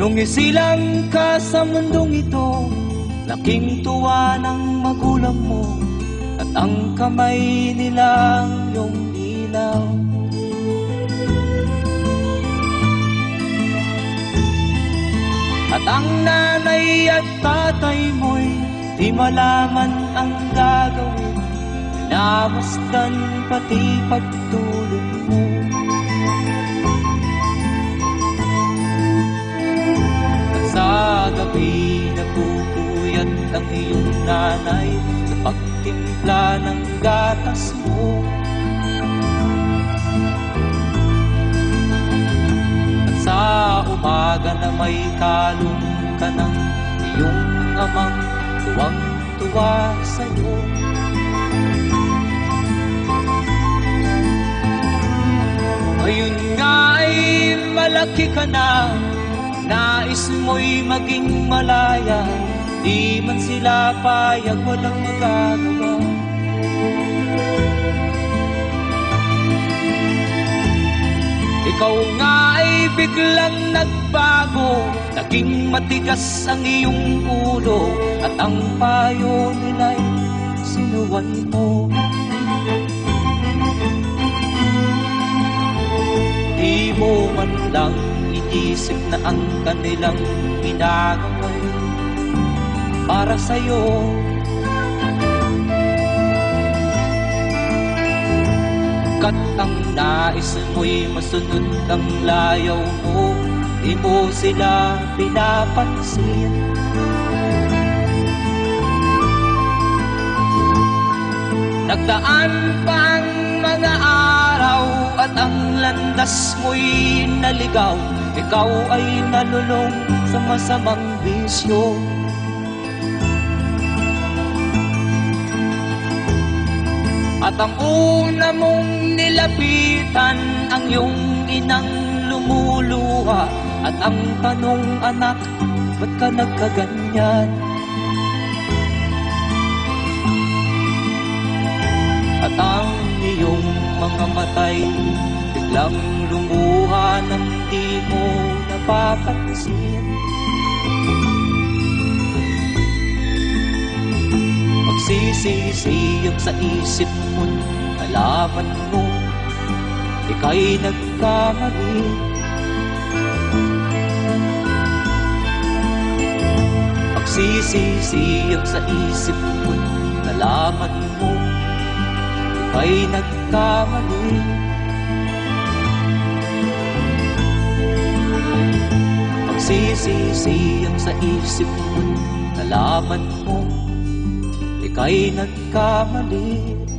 Nung isilang ka sa mundong ito, laking tuwa ng magulang mo, at ang kamay nilang iyong ilaw. At ang nanay at tatay mo'y di malaman ang gagawin, namasdan pati pagtulog mo. At sa gabi nagpupuyat ang iyong nanay sa pagtimpla ng gatas mo. At sa umaga na may kalong ka ng iyong amang tuwang-tuwa sa'yo. Ngayon nga ay malaki ka na, nais mo'y maging malaya, di man sila payag, walang magagawa. Ikaw nga ay biglang nagbago, naging matigas ang iyong ulo, at ang payo nila'y sinuway mo. Di mo man lang iisip na ang kanilang ginagawa'y para sa'yo. Kat ang nais mo'y masunod ang layaw mo, di mo sila pinapansin. Nagdaan pa ang mga araw at ang landas mo'y naligaw, ikaw ay nalulong sa masamang bisyo. At ang una mong nilapitan ang iyong inang lumuluha, at ang tanong, anak, ba't ka nagkaganyan? At ang iyong mga matay biglang lumuha nang di mo napapansin. Magsisisiyag sa isip mo, nalaman mo ika'y nagkamali. Magsisisiyag sa isip mo, nalaman mo ika'y nagkamali. Magsisisiyag sa isip mo, nalaman mo ika'y nagkamali.